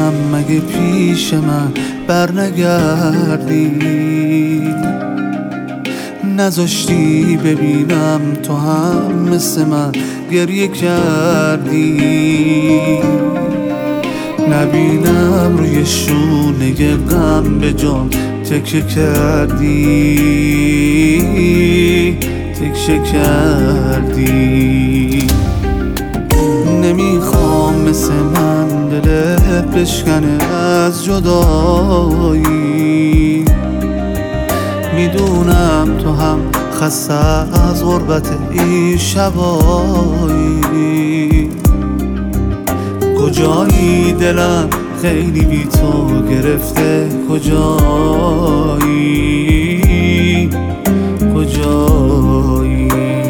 باشم مگه پیش من برنگردی؟ نذاشتی ببینم تو هم مثل من گریه کردی، نبینم روی شونه غم به جان تکیه کردی، تکیه کردی. نمیخوام مثل من دلت بشکنه از جدایی، میدونم تو هم خسته از غربت این شبایی. کجایی دلم خیلی بی تو گرفته، کجایی کجایی؟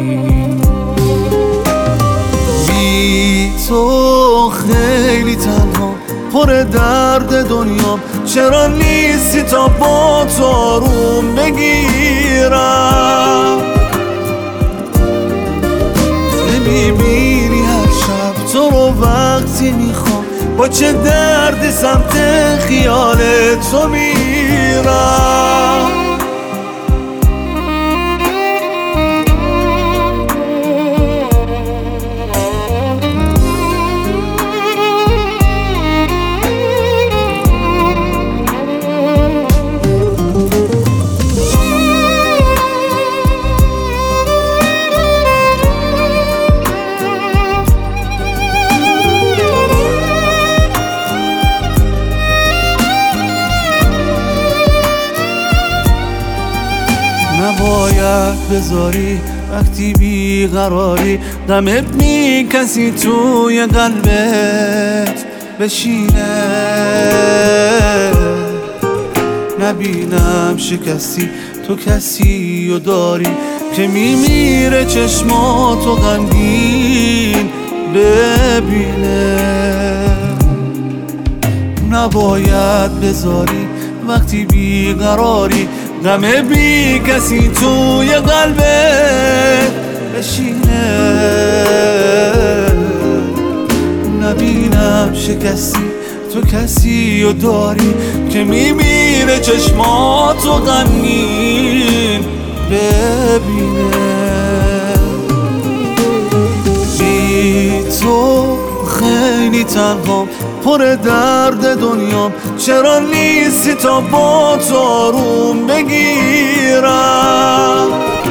بی تو خیلی تنها پر درد دنیام، چرا نیستی تا با تو آروم بگیرم؟ نمیبینی هر شب تو رو وقتی میخوام، با چه دردی سمت خیال تو میرم؟ نباید بذاری وقتی بیقراری غمت می کسی توی قلبت بشینه، نبینم شکستی تو کسی و داری که میمیره چشماتو غمگین ببینه. نباید بذاری وقتی بیقراری غم بی کسی توی قلبت بشینه، نبینم شکستی تو کسی و داری که میمیره چشماتو غمگین ببینه. بی تو خیلی تنهام پر درد دنیام، چرا نیستی تا با تو آروم بگیرم؟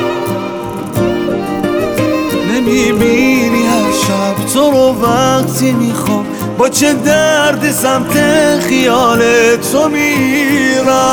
نمیبینی هر شب تو رو وقتی میخوام، با چه دردی سمت خیال تو میرم؟